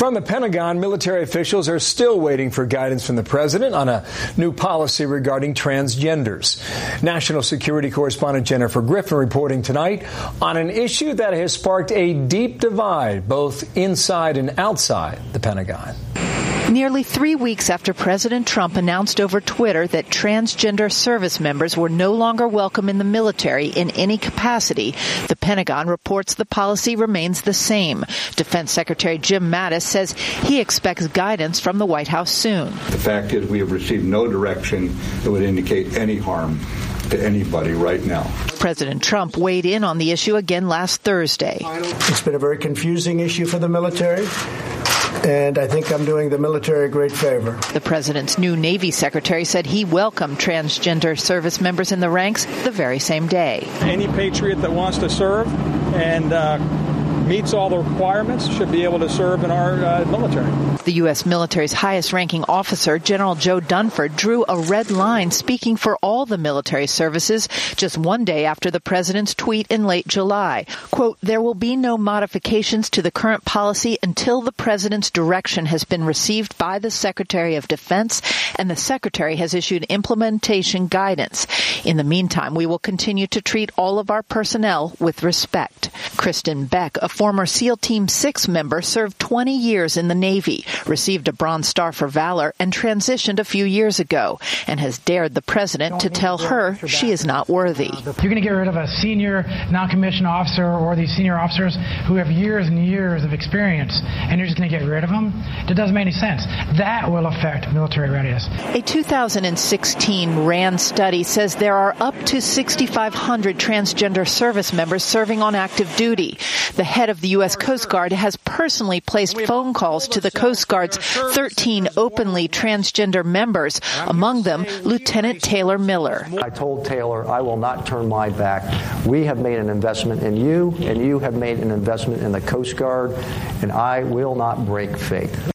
From the Pentagon, military officials are still waiting for guidance from the president on a new policy regarding transgenders. National security correspondent Jennifer Griffin reporting tonight on an issue that has sparked a deep divide both inside and outside the Pentagon. Nearly 3 weeks after President Trump announced over Twitter that transgender service members were no longer welcome in the military in any capacity, the Pentagon reports the policy remains the same. Defense Secretary Jim Mattis says he expects guidance from the White House soon. The fact is we have received no direction that would indicate any harm to anybody right now. President Trump weighed in on the issue again last Thursday. It's been a very confusing issue for the military, and I think I'm doing the military a great favor. The president's new Navy secretary said he welcomed transgender service members in the ranks the very same day. Any patriot that wants to serve and meets all the requirements should be able to serve in our military. The U.S. military's highest-ranking officer, General Joe Dunford, drew a red line speaking for all the military services just one day after the president's tweet in late July. Quote, "There will be no modifications to the current policy until the president's direction has been received by the Secretary of Defense and the Secretary has issued implementation guidance. In the meantime, we will continue to treat all of our personnel with respect." Kristen Beck, a former SEAL Team 6 member, served 20 years in the Navy, received a Bronze Star for Valor, and transitioned a few years ago, and has dared the president to tell her she is not worthy. You're going to get rid of a senior non-commissioned officer or these senior officers who have years and years of experience, and you're just going to get rid of them? It doesn't make any sense. That will affect military readiness. A 2016 RAND study says there are up to 6,500 transgender service members serving on active duty. The head of the U.S. Coast Guard has personally placed phone calls to the Coast Guard's 13 openly transgender members, among them Lieutenant Taylor Miller. I told Taylor, I will not turn my back. We have made an investment in you, and you have made an investment in the Coast Guard, and I will not break faith.